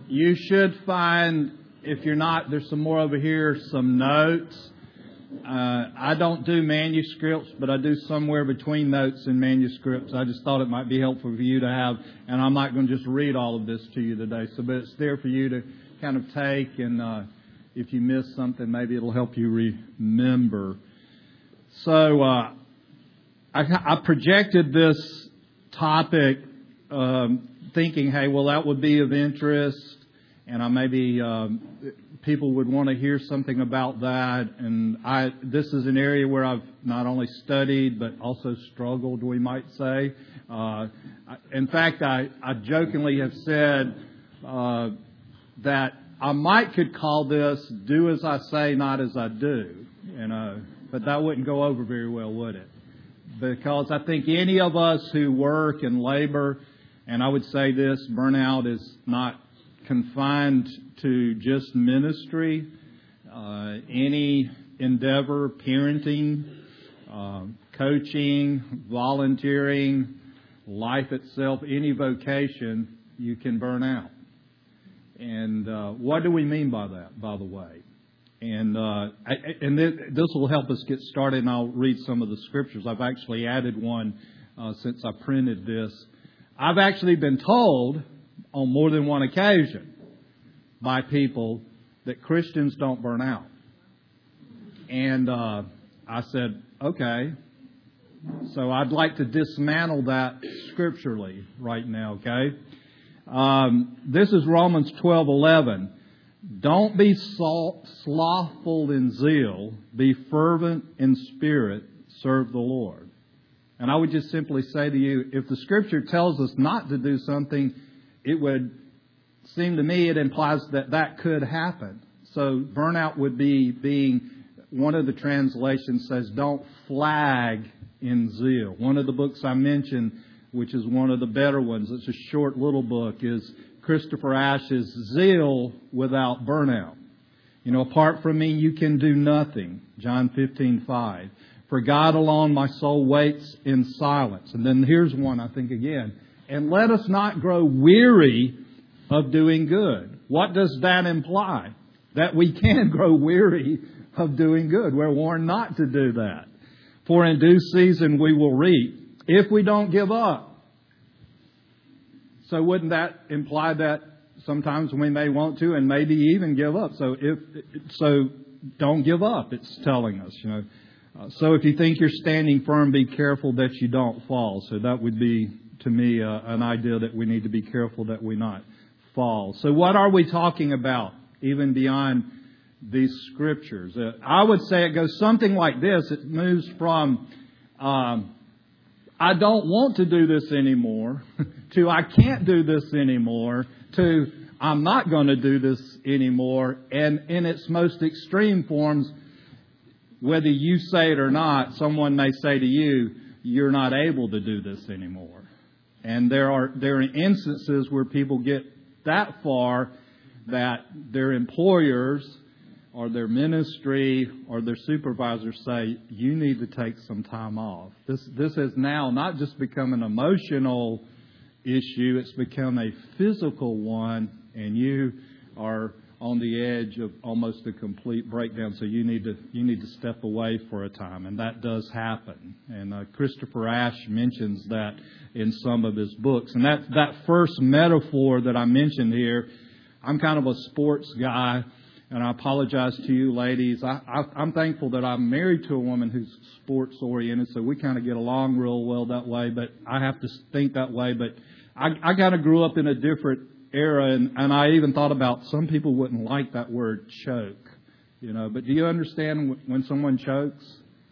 You should find, if you're not, there's some more over here, some notes. I don't do manuscripts, but I do somewhere between notes and manuscripts. I just thought it might be helpful for you to have, and I'm not going to just read all of this to you today, but it's there for you to kind of take, and if you miss something, maybe it'll help you remember. So I projected this topic thinking, hey, well, that would be of interest, and maybe people would want to hear something about that. And this is an area where I've not only studied but also struggled, we might say. In fact, I jokingly have said that I could call this "Do as I say, not as I do," but that wouldn't go over very well, would it? Because I think any of us who work and labor, and I would say this, burnout is not confined to just ministry. Any endeavor, parenting, coaching, volunteering, life itself, any vocation, you can burn out. And what do we mean by that, by the way? And this will help us get started, and I'll read some of the scriptures. I've actually added one since I printed this. I've actually been told on more than one occasion by people that Christians don't burn out. And I said, okay. So I'd like to dismantle that scripturally right now, okay? This is Romans 12:11. Don't be slothful in zeal. Be fervent in spirit. Serve the Lord. And I would just simply say to you, if the Scripture tells us not to do something, it would seem to me it implies that that could happen. So burnout would be being, one of the translations says, don't flag in zeal. One of the books I mentioned, which is one of the better ones, it's a short little book, is Christopher Ash's Zeal Without Burnout. Apart from me, you can do nothing. John 15:5. For God alone my soul waits in silence. And then here's one, I think, again. And let us not grow weary of doing good. What does that imply? That we can grow weary of doing good. We're warned not to do that. For in due season we will reap if we don't give up. So wouldn't that imply that sometimes we may want to and maybe even give up? So don't give up, it's telling us, So if you think you're standing firm, be careful that you don't fall. So that would be, to me, an idea that we need to be careful that we not fall. So what are we talking about, even beyond these scriptures? I would say it goes something like this. It moves from, I don't want to do this anymore, to I can't do this anymore, to I'm not going to do this anymore. And in its most extreme forms, whether you say it or not, someone may say to you, you're not able to do this anymore. And there are instances where people get that far that their employers or their ministry or their supervisors say, you need to take some time off. This has now not just become an emotional issue, it's become a physical one, and you are on the edge of almost a complete breakdown, so you need to step away for a time, and that does happen. And Christopher Ash mentions that in some of his books. And that first metaphor that I mentioned here, I'm kind of a sports guy, and I apologize to you ladies. I'm thankful that I'm married to a woman who's sports oriented, so we kind of get along real well that way. But I have to think that way. But I kind of grew up in a different era, and I even thought about some people wouldn't like that word choke, But do you understand when someone chokes?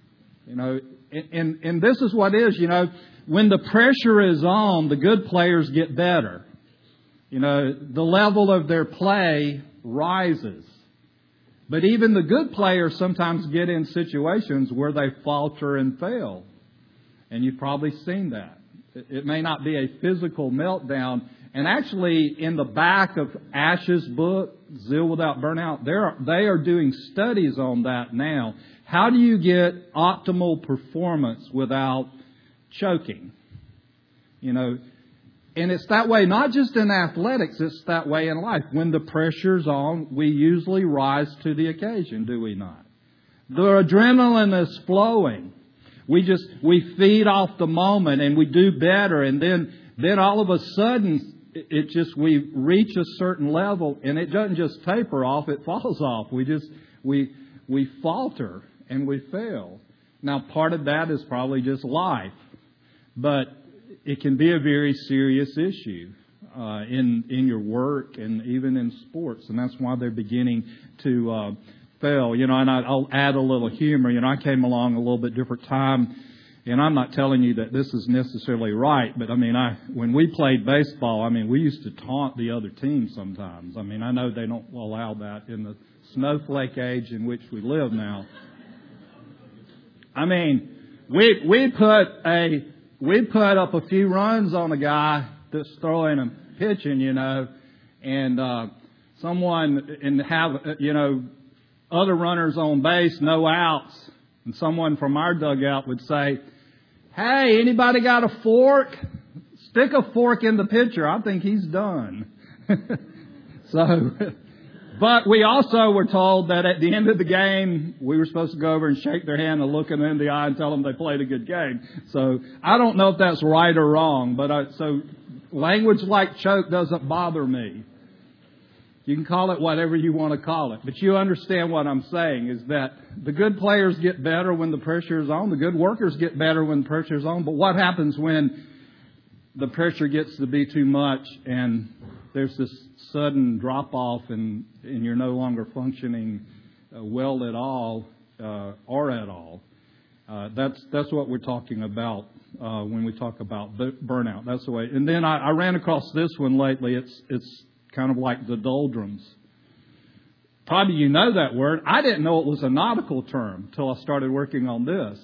And this is what is, when the pressure is on, the good players get better. The level of their play rises. But even the good players sometimes get in situations where they falter and fail. And you've probably seen that. It may not be a physical meltdown. And actually, in the back of Ash's book, Zeal Without Burnout, they are doing studies on that now. How do you get optimal performance without choking? And it's that way, not just in athletics, it's that way in life. When the pressure's on, we usually rise to the occasion, do we not? The adrenaline is flowing. We feed off the moment and we do better. And then all of a sudden, we reach a certain level and it doesn't just taper off, it falls off. We falter and we fail. Now, part of that is probably just life, but it can be a very serious issue in your work and even in sports, and that's why they're beginning to fail. And I'll add a little humor. I came along a little bit different time, and I'm not telling you that this is necessarily right, but when we played baseball, we used to taunt the other team sometimes. I know they don't allow that in the snowflake age in which we live now. We put up a few runs on a guy that's throwing and pitching, and have other runners on base, no outs, and someone from our dugout would say, "Hey, anybody got a fork? Stick a fork in the pitcher. I think he's done." But we also were told that at the end of the game, we were supposed to go over and shake their hand and look them in the eye and tell them they played a good game. So I don't know if that's right or wrong, but so language like choke doesn't bother me. You can call it whatever you want to call it, but you understand what I'm saying is that the good players get better when the pressure is on. The good workers get better when the pressure is on. But what happens when the pressure gets to be too much and there's this sudden drop-off and you're no longer functioning well at all or at all? That's what we're talking about when we talk about burnout. That's the way. And then I ran across this one lately. It's kind of like the doldrums. Probably you know that word. I didn't know it was a nautical term until I started working on this.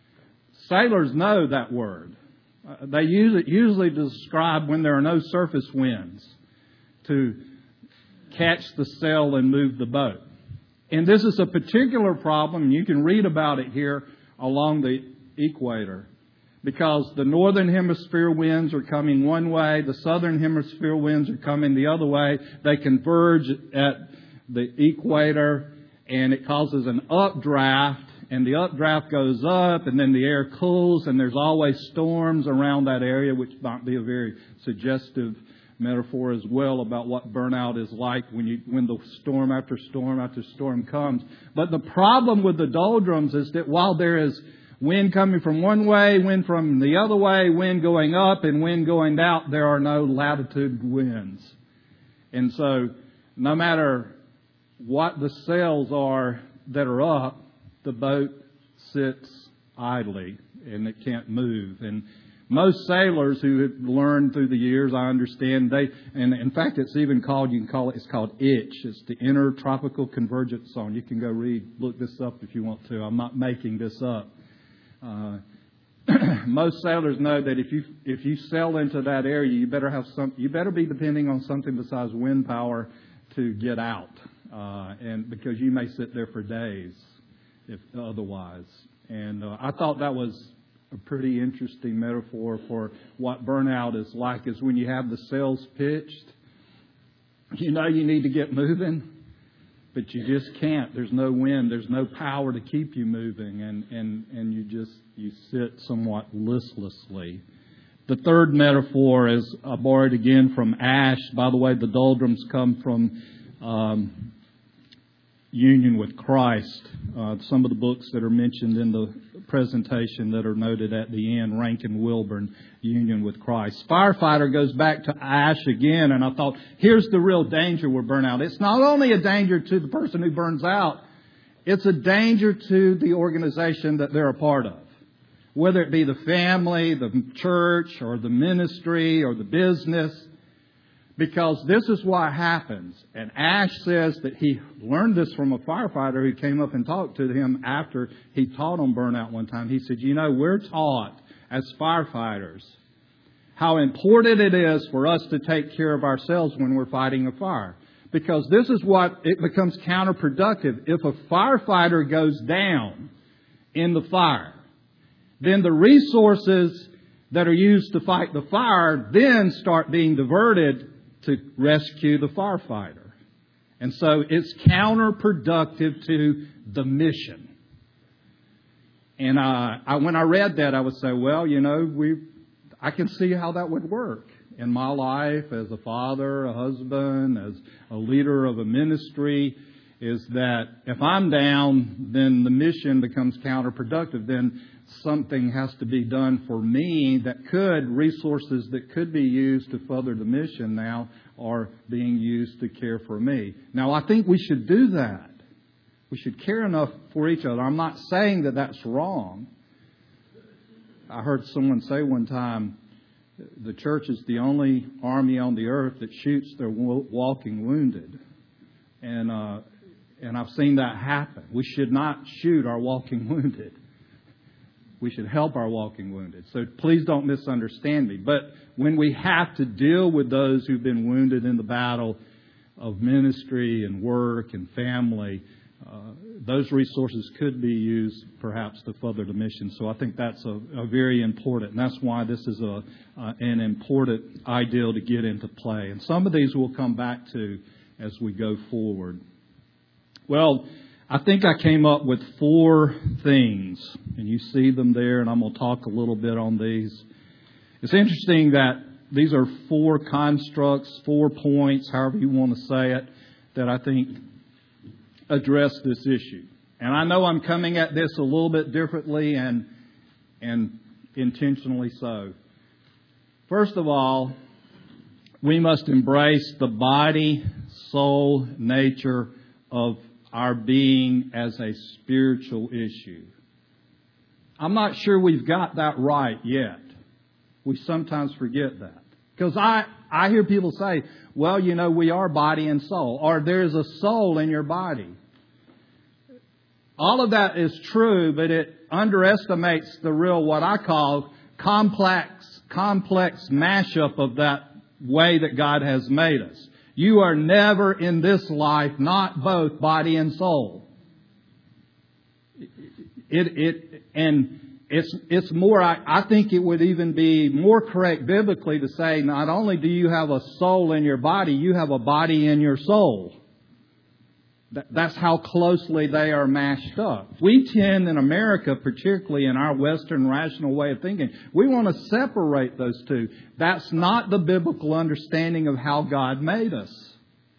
Sailors know that word. They use it usually to describe when there are no surface winds to catch the sail and move the boat. And this is a particular problem, and you can read about it here along the equator, because the northern hemisphere winds are coming one way, the southern hemisphere winds are coming the other way. They converge at the equator, and it causes an updraft, and the updraft goes up, and then the air cools, and there's always storms around that area, which might be a very suggestive metaphor as well about what burnout is like when the storm after storm after storm comes. But the problem with the doldrums is that while there is wind coming from one way, wind from the other way, wind going up and wind going out, there are no latitude winds. And so no matter what the sails are that are up, the boat sits idly and it can't move. And most sailors who have learned through the years, I understand, and in fact it's even called, it's called ITCH. It's the Intertropical Convergence Zone. You can go look this up if you want to. I'm not making this up. Most sailors know that if you sail into that area, you better be depending on something besides wind power to get out, and because you may sit there for days if otherwise. And I thought that was a pretty interesting metaphor for what burnout is like, is when you have the sails pitched, you need to get moving, but you just can't. There's no wind. There's no power to keep you moving, and you sit somewhat listlessly. The third metaphor is I borrowed again from Ash. By the way, the doldrums come from union with Christ. Some of the books that are mentioned in the presentation that are noted at the end, Rankin Wilburn, Union with Christ. Firefighter goes back to Ash again, and I thought, here's the real danger with burnout. It's not only a danger to the person who burns out, it's a danger to the organization that they're a part of. Whether it be the family, the church, or the ministry, or the business. Because this is what happens. And Ash says that he learned this from a firefighter who came up and talked to him after he taught on burnout one time. He said, we're taught as firefighters how important it is for us to take care of ourselves when we're fighting a fire. Because this is what it becomes counterproductive. If a firefighter goes down in the fire, then the resources that are used to fight the fire then start being diverted to rescue the firefighter. And so it's counterproductive to the mission. And when I read that, I would say, well, I can see how that would work in my life as a father, a husband, as a leader of a ministry, is that if I'm down, then the mission becomes counterproductive. Then something has to be done for me resources that could be used to further the mission now are being used to care for me. Now, I think we should do that. We should care enough for each other. I'm not saying that that's wrong. I heard someone say one time, the church is the only army on the earth that shoots their walking wounded. And I've seen that happen. We should not shoot our walking wounded. We should help our walking wounded. So please don't misunderstand me. But when we have to deal with those who've been wounded in the battle of ministry and work and family, those resources could be used perhaps to further the mission. So I think that's a very important, and that's why this is an important ideal to get into play. And some of these we'll come back to as we go forward. Well, I think I came up with 4 things, and you see them there, and I'm going to talk a little bit on these. It's interesting that these are 4 constructs, 4 points, however you want to say it, that I think address this issue. And I know I'm coming at this a little bit differently and intentionally so. First of all, we must embrace the body, soul, nature of our being as a spiritual issue. I'm not sure we've got that right yet. We sometimes forget that. Because I hear people say, well, we are body and soul, or there's a soul in your body. All of that is true, but it underestimates the real, what I call, complex mashup of that way that God has made us. You are never in this life not both body and soul. It's more, I think it would even be more correct biblically to say not only do you have a soul in your body, you have a body in your soul. That's how closely they are mashed up. We tend in America, particularly in our Western rational way of thinking, we want to separate those two. That's not the biblical understanding of how God made us.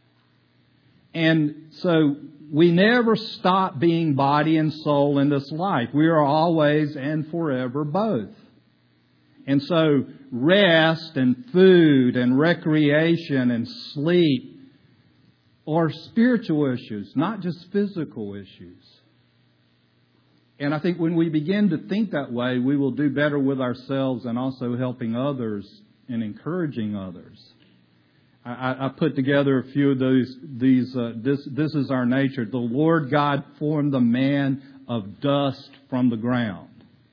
And so we never stop being body and soul in this life. We are always and forever both. And so rest and food and recreation and sleep are spiritual issues, not just physical issues. And I think when we begin to think that way, we will do better with ourselves and also helping others and encouraging others. I put together a few of these. This is our nature. The Lord God formed the man of dust from the ground.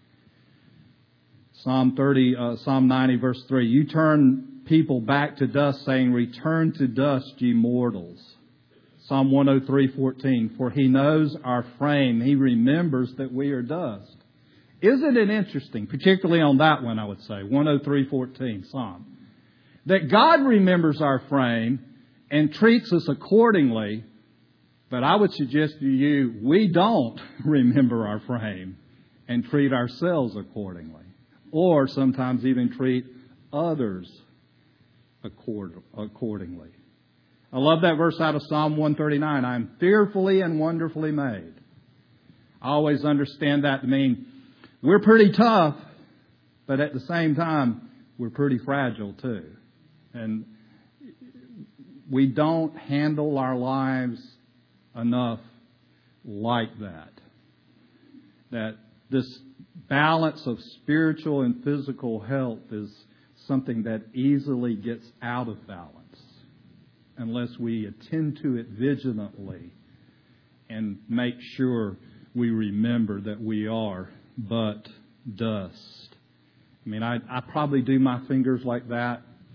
Psalm 90, verse 3. You turn people back to dust, saying, return to dust, ye mortals. Psalm 103:14. For He knows our frame. He remembers that we are dust. Isn't it interesting, particularly on that one, I would say, 103:14, Psalm, that God remembers our frame and treats us accordingly, but I would suggest to you, we don't remember our frame and treat ourselves accordingly, or sometimes even treat others accordingly. I love that verse out of Psalm 139. I am fearfully and wonderfully made. I always understand that to mean we're pretty tough, but at the same time, we're pretty fragile too. And we don't handle our lives enough like that. That this balance of spiritual and physical health is something that easily gets out of balance unless we attend to it vigilantly and make sure we remember that we are but dust. I mean, I probably do my fingers like that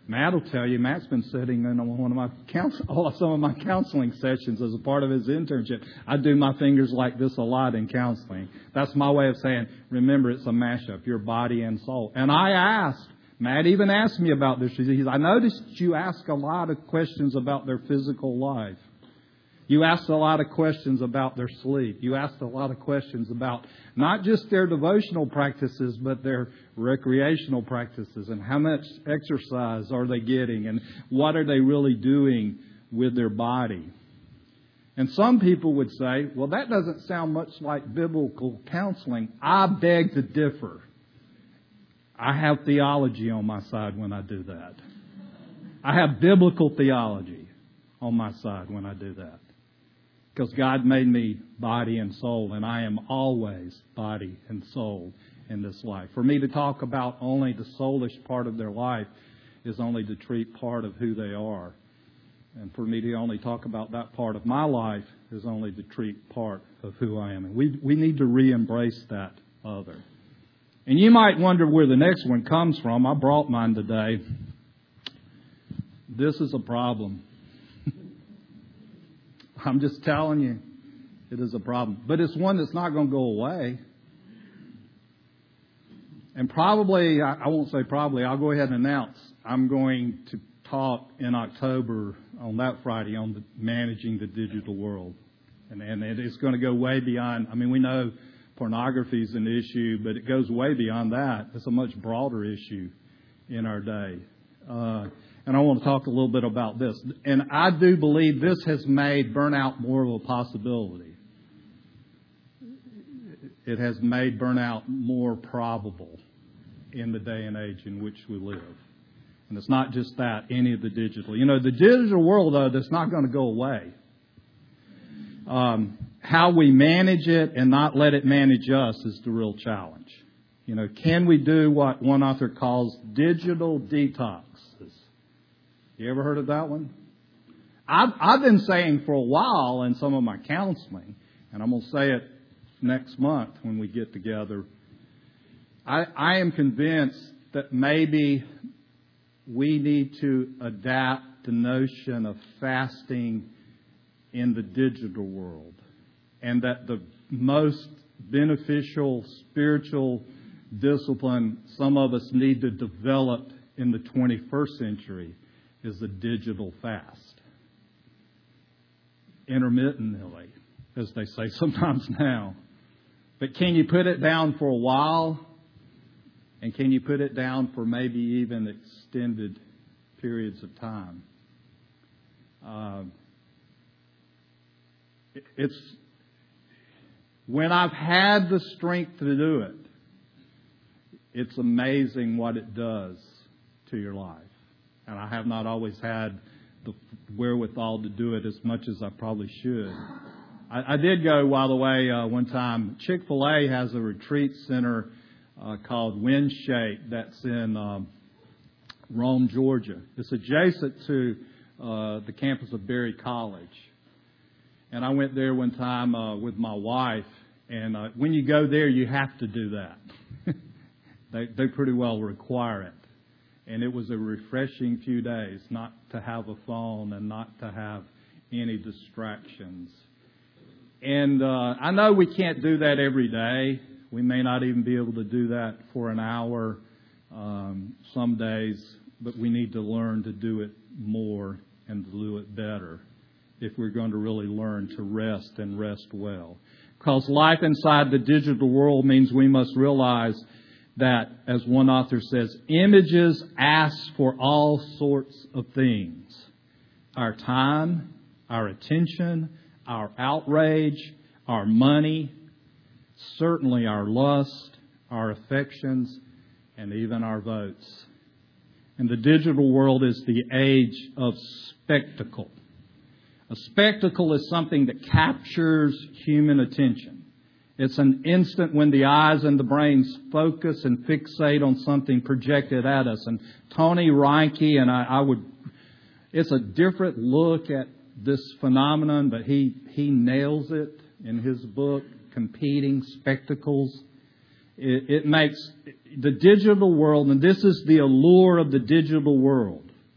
Matt will tell you, Matt's been sitting in one of my some of my counseling sessions as a part of his internship. I do my fingers like this a lot in counseling. That's my way of saying, remember, it's a mashup, your body and soul. And I asked, Matt even asked me about this. He said, I noticed you ask a lot of questions about their physical life. You asked a lot of questions about their sleep. You asked a lot of questions about not just their devotional practices, but their recreational practices and how much exercise are they getting and what are they really doing with their body. And some people would say, well, that doesn't sound much like biblical counseling. I beg to differ. I have theology on my side when I do that. I have biblical theology on my side when I do that. Because God made me body and soul, and I am always body and soul in this life. For me to talk about only the soulish part of their life is only to treat part of who they are. And for me to only talk about that part of my life is only to treat part of who I am. And we need to re-embrace that other. And you might wonder where the next one comes from. I brought mine today. This is a problem. I'm just telling you, it is a problem. But it's one that's not going to go away. And probably, I won't say probably, I'll go ahead and announce I'm going to talk in October on that Friday on managing the digital world. And it's going to go way beyond, I mean, we know pornography is an issue, but it goes way beyond that. It's a much broader issue in our day. And I want to talk a little bit about this. And I do believe this has made burnout more of a possibility. It has made burnout more probable in the day and age in which we live. And it's not just that, any of the digital. You know, the digital world, though, that's not going to go away. How we manage it and not let it manage us is the real challenge. You know, can we do what one author calls digital detoxes? You ever heard of that one? I've been saying for a while in some of my counseling, and I'm going to say it next month when we get together, I am convinced that maybe we need to adapt the notion of fasting in the digital world, and that the most beneficial spiritual discipline some of us need to develop in the 21st century is the digital fast. Intermittently, as they say sometimes now. But can you put it down for a while? And can you put it down for maybe even extended periods of time? It's when I've had the strength to do it, it's amazing what it does to your life. And I have not always had the wherewithal to do it as much as I probably should. I did go, by the way, one time. Chick-fil-A has a retreat center called Windshake that's in Rome, Georgia. It's adjacent to the campus of Berry College. And I went there one time with my wife. And when you go there, you have to do that. They pretty well require it. And it was a refreshing few days not to have a phone and not to have any distractions. And I know we can't do that every day. We may not even be able to do that for an hour some days, but we need to learn to do it more and to do it better if we're going to really learn to rest and rest well. Because life inside the digital world means we must realize that, as one author says, images ask for all sorts of things. Our time, our attention, our outrage, our money, certainly our lust, our affections, and even our votes. And the digital world is the age of spectacle. A spectacle is something that captures human attention. It's an instant when the eyes and the brains focus and fixate on something projected at us. And Tony Reinke, and it's a different look at this phenomenon, but he nails it in his book, Competing Spectacles. It makes the digital world, and this is the allure of the digital world.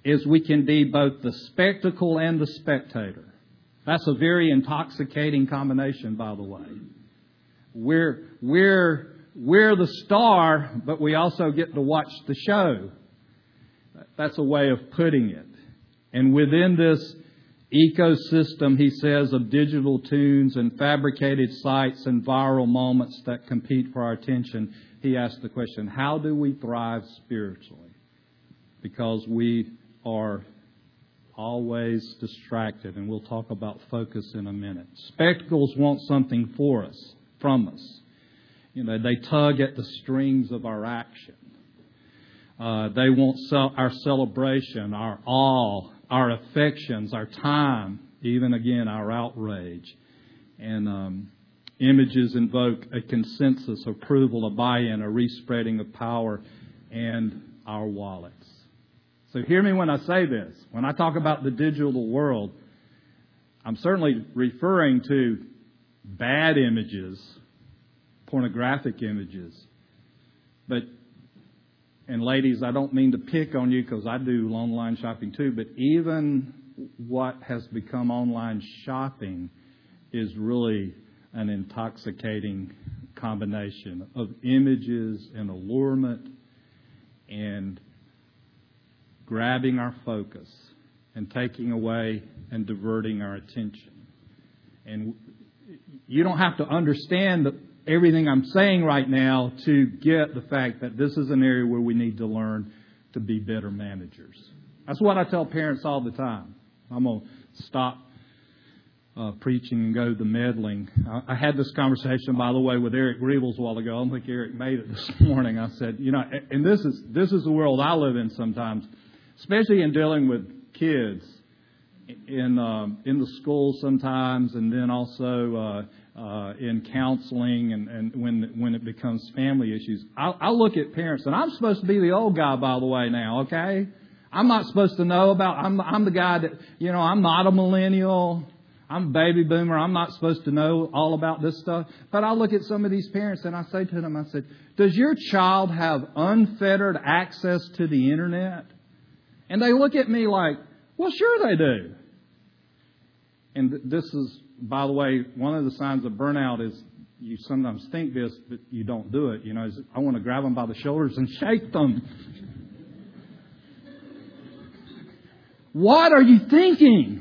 is we can be both the spectacle and the spectator. That's a very intoxicating combination, by the way. We're the star, but we also get to watch the show. That's a way of putting it. And within this ecosystem, he says, of digital tunes and fabricated sites and viral moments that compete for our attention, he asks the question, how do we thrive spiritually? Because we are always distracted, and we'll talk about focus in a minute. Spectacles want something from us. They tug at the strings of our action. They want our celebration, our awe, our affections, our time, even again our outrage. And images invoke a consensus, approval, a buy-in, a respreading of power, and our wallets. So hear me when I say this. When I talk about the digital world, I'm certainly referring to bad images, pornographic images. And ladies, I don't mean to pick on you because I do online shopping too, but even what has become online shopping is really an intoxicating combination of images and allurement and grabbing our focus and taking away and diverting our attention. And you don't have to understand everything I'm saying right now to get the fact that this is an area where we need to learn to be better managers. That's what I tell parents all the time. I'm going to stop preaching and go to meddling. I had this conversation, by the way, with Eric Greebles a while ago. I don't think Eric made it this morning. I said, and this is the world I live in sometimes, especially in dealing with kids in the schools sometimes, and then also in counseling and when it becomes family issues. I look at parents, and I'm supposed to be the old guy, by the way, now, okay? I'm not supposed to know about, I'm the guy that, I'm not a millennial. I'm a baby boomer. I'm not supposed to know all about this stuff. But I look at some of these parents and I say to them, I said, does your child have unfettered access to the internet? And they look at me like, well, sure they do. And this is, by the way, one of the signs of burnout is you sometimes think this, but you don't do it. I want to grab them by the shoulders and shake them. What are you thinking?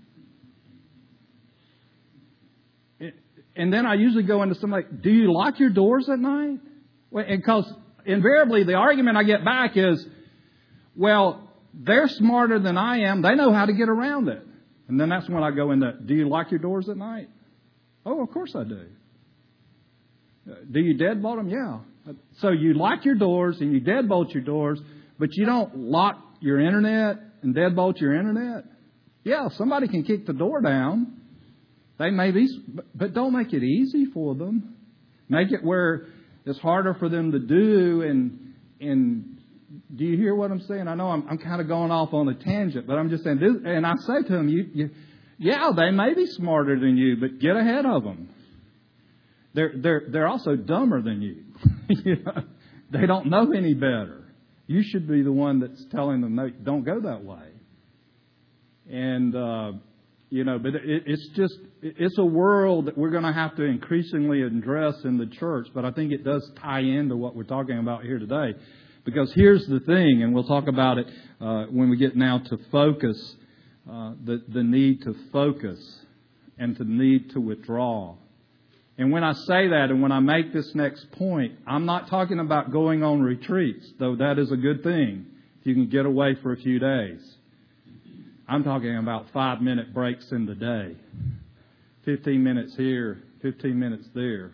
And then I usually go into something like, do you lock your doors at night? Because invariably the argument I get back is, well, they're smarter than I am. They know how to get around it. And then that's when I go into, do you lock your doors at night? Oh, of course I do. Do you deadbolt them? Yeah. So you lock your doors and you deadbolt your doors, but you don't lock your internet and deadbolt your internet? Yeah, somebody can kick the door down. They may be, but don't make it easy for them. Make it where it's harder for them to do. And do you hear what I'm saying? I know I'm kind of going off on a tangent, but I'm just saying this. And I say to them, yeah, they may be smarter than you, but get ahead of them. They're also dumber than you. They don't know any better. You should be the one that's telling them, no, don't go that way. And but it's a world that we're going to have to increasingly address in the church. But I think it does tie into what we're talking about here today. Because here's the thing, and we'll talk about it when we get now to focus, the need to focus and the need to withdraw. And when I say that and when I make this next point, I'm not talking about going on retreats, though that is a good thing if you can get away for a few days. I'm talking about 5-minute breaks in the day. 15 minutes here, 15 minutes there.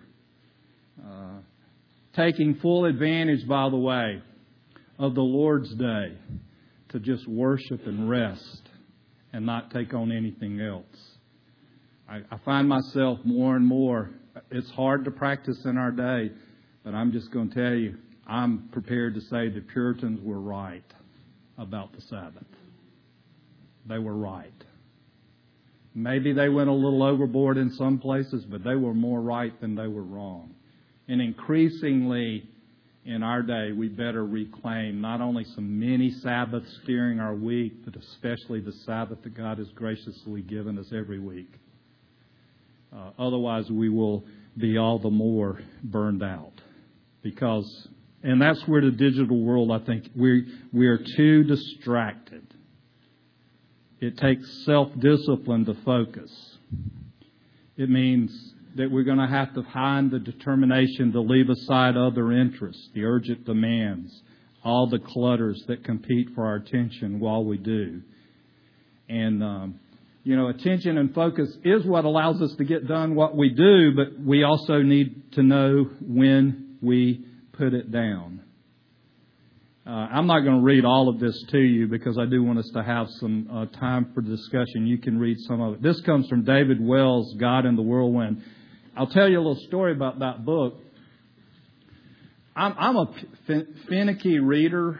Taking full advantage, by the way, of the Lord's Day to just worship and rest and not take on anything else. I find myself more and more, it's hard to practice in our day, but I'm just going to tell you, I'm prepared to say the Puritans were right about the Sabbath. They were right. Maybe they went a little overboard in some places, but they were more right than they were wrong. And increasingly in our day, we better reclaim not only some many Sabbaths during our week, but especially the Sabbath that God has graciously given us every week. Otherwise, we will be all the more burned out. And that's where the digital world, I think, we are too distracted. It takes self-discipline to focus. It means that we're going to have to find the determination to leave aside other interests, the urgent demands, all the clutters that compete for our attention while we do. And, attention and focus is what allows us to get done what we do, but we also need to know when we put it down. I'm not going to read all of this to you because I do want us to have some time for discussion. You can read some of it. This comes from David Wells' God in the Whirlwind. I'll tell you a little story about that book. I'm a finicky reader.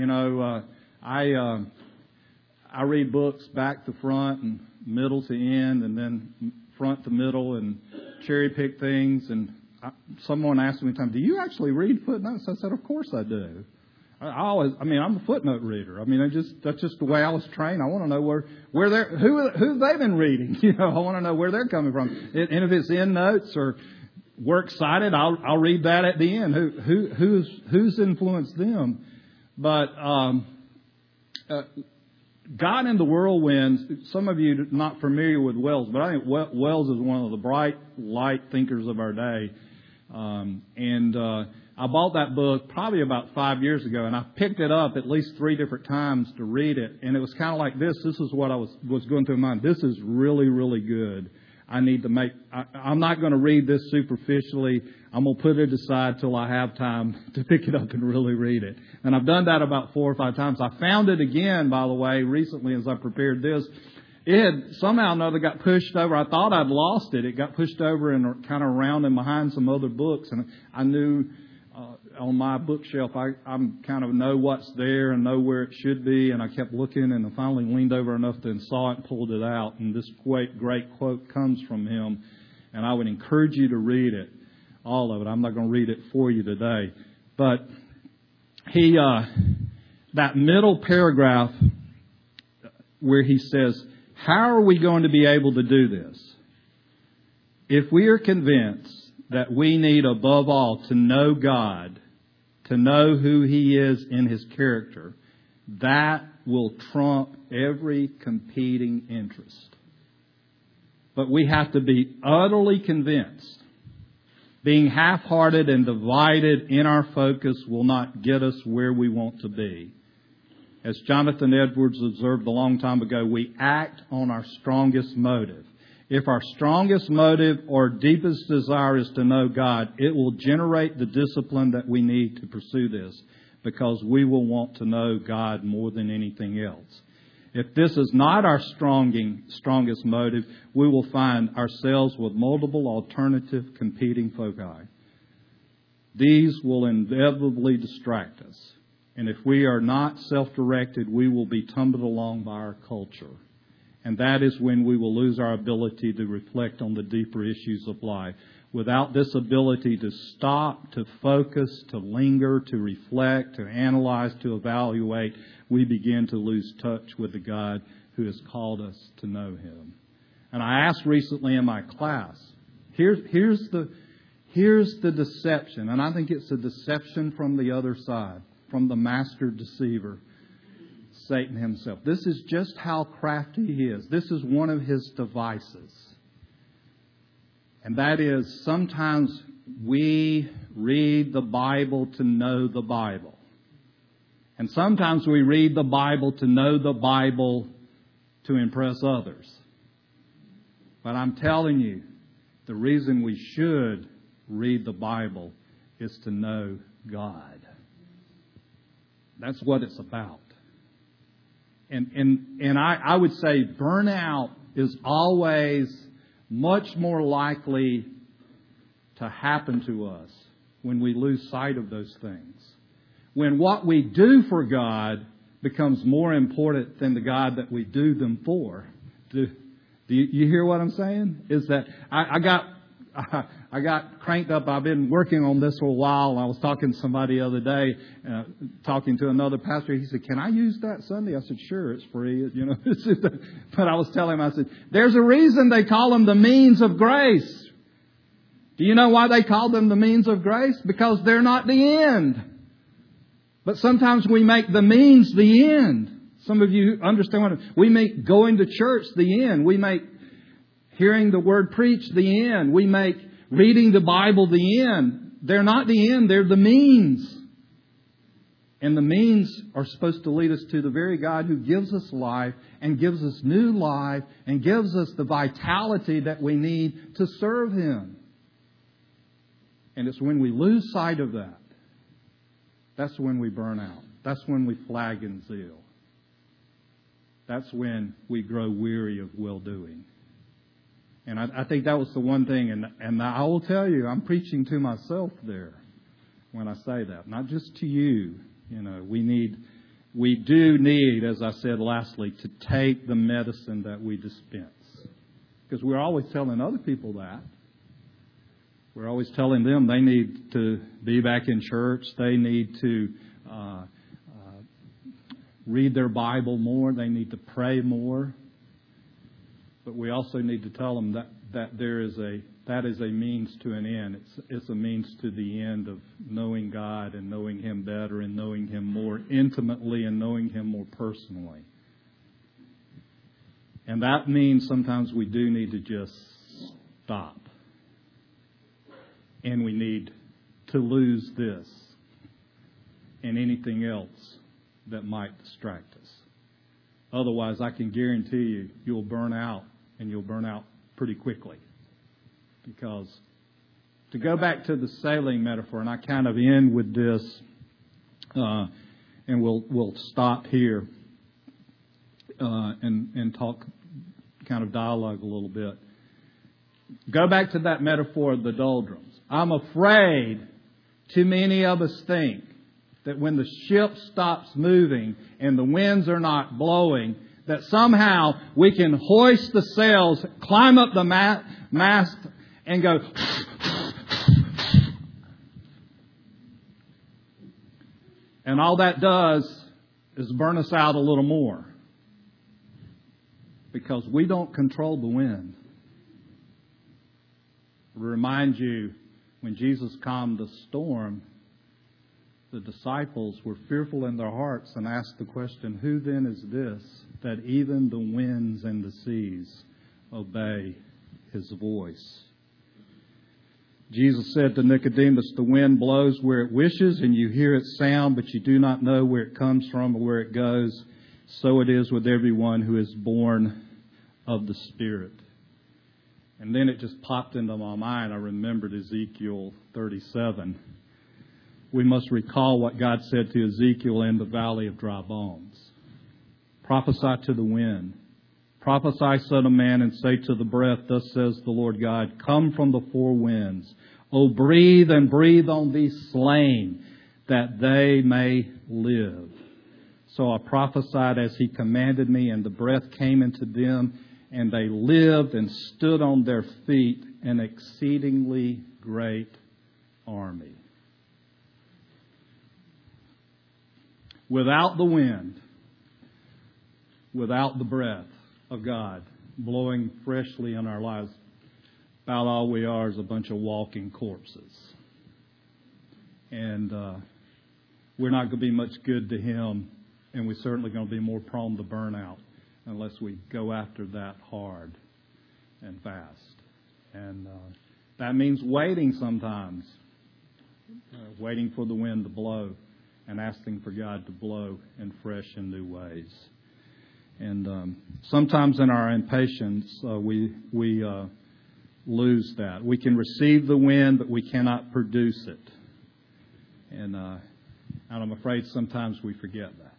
I read books back to front and middle to end, and then front to middle, and cherry pick things. And someone asked me one time, "Do you actually read footnotes?" I said, "Of course I do." I'm a footnote reader. That's just the way I was trained. I want to know who they've been reading. I want to know where they're coming from. And if it's in notes or works cited, I'll read that at the end. Who's influenced them? But God in the Whirlwind. Some of you are not familiar with Wells, but I think Wells is one of the bright light thinkers of our day. I bought that book probably about 5 years ago, and I picked it up at least 3 different times to read it. And it was kind of like this. This is what I was going through my mind. This is really, really good. I'm not going to read this superficially. I'm going to put it aside till I have time to pick it up and really read it. And I've done that about 4 or 5 times. I found it again, by the way, recently as I prepared this. It had somehow or another got pushed over. I thought I'd lost it. It got pushed over and kind of around and behind some other books. And I knew on my bookshelf, I kind of know what's there and know where it should be. And I kept looking, and I finally leaned over enough and saw it and pulled it out. And this great quote comes from him. And I would encourage you to read it, all of it. I'm not going to read it for you today. But that middle paragraph where he says, how are we going to be able to do this? If we are convinced that we need above all to know God, to know who He is in His character, that will trump every competing interest. But we have to be utterly convinced. Being half-hearted and divided in our focus will not get us where we want to be. As Jonathan Edwards observed a long time ago, we act on our strongest motive. If our strongest motive or deepest desire is to know God, it will generate the discipline that we need to pursue this, because we will want to know God more than anything else. If this is not our strongest motive, we will find ourselves with multiple alternative competing foci. These will inevitably distract us. And if we are not self-directed, we will be tumbled along by our culture. And that is when we will lose our ability to reflect on the deeper issues of life. Without this ability to stop, to focus, to linger, to reflect, to analyze, to evaluate, we begin to lose touch with the God who has called us to know Him. And I asked recently in my class, here's the deception. And I think it's a deception from the other side, from the master deceiver, Satan himself. This is just how crafty he is. This is one of his devices. And that is, sometimes we read the Bible to know the Bible. And sometimes we read the Bible to know the Bible to impress others. But I'm telling you, the reason we should read the Bible is to know God. That's what it's about. And I would say burnout is always much more likely to happen to us when we lose sight of those things. When what we do for God becomes more important than the God that we do them for. Do you hear what I'm saying? Is that I got I got cranked up. I've been working on this for a while. I was talking to somebody the other day, talking to another pastor. He said, "Can I use that Sunday?" I said, "Sure, it's free." You know, but I was telling him, I said, "There's a reason they call them the means of grace." Do you know why they call them the means of grace? Because they're not the end. But sometimes we make the means the end. Some of you understand what we make going to church the end. We make hearing the word preached the end. We make reading the Bible the end. They're not the end. They're the means. And the means are supposed to lead us to the very God who gives us life and gives us new life and gives us the vitality that we need to serve Him. And it's when we lose sight of that, that's when we burn out. That's when we flag in zeal. That's when we grow weary of well-doing. And I think that was the one thing, and I will tell you, I'm preaching to myself there when I say that, not just to you. You know, we do need, as I said lastly, to take the medicine that we dispense. Because we're always telling other people that. We're always telling them they need to be back in church. They need to read their Bible more. They need to pray more. But we also need to tell them that is a means to an end. It's a means to the end of knowing God and knowing Him better and knowing Him more intimately and knowing Him more personally. And that means sometimes we do need to just stop. And we need to lose this and anything else that might distract us. Otherwise, I can guarantee you, you'll burn out, and you'll burn out pretty quickly. Because to go back to the sailing metaphor, and I kind of end with this, and we'll stop here and talk, kind of dialogue a little bit. Go back to that metaphor of the doldrums. I'm afraid too many of us think that when the ship stops moving and the winds are not blowing, that somehow we can hoist the sails, climb up the mast, and go. And all that does is burn us out a little more. Because we don't control the wind. I remind you, when Jesus calmed the storm, the disciples were fearful in their hearts and asked the question, "Who then is this that even the winds and the seas obey His voice?" Jesus said to Nicodemus, "The wind blows where it wishes, and you hear its sound, but you do not know where it comes from or where it goes. So it is with everyone who is born of the Spirit." And then it just popped into my mind. I remembered Ezekiel 37. We must recall what God said to Ezekiel in the valley of dry bones. Prophesy to the wind. Prophesy, son of man, and say to the breath, "Thus says the Lord God, come from the four winds. O breathe and breathe on these slain, that they may live." So I prophesied as He commanded me, and the breath came into them, and they lived and stood on their feet, an exceedingly great army. Without the wind, without the breath of God blowing freshly in our lives, about all we are is a bunch of walking corpses. And we're not going to be much good to Him, and we're certainly going to be more prone to burnout unless we go after that hard and fast. And that means waiting sometimes, waiting for the wind to blow and asking for God to blow in fresh and new ways. And sometimes in our impatience, we lose that. We can receive the wind, but we cannot produce it. And I'm afraid sometimes we forget that.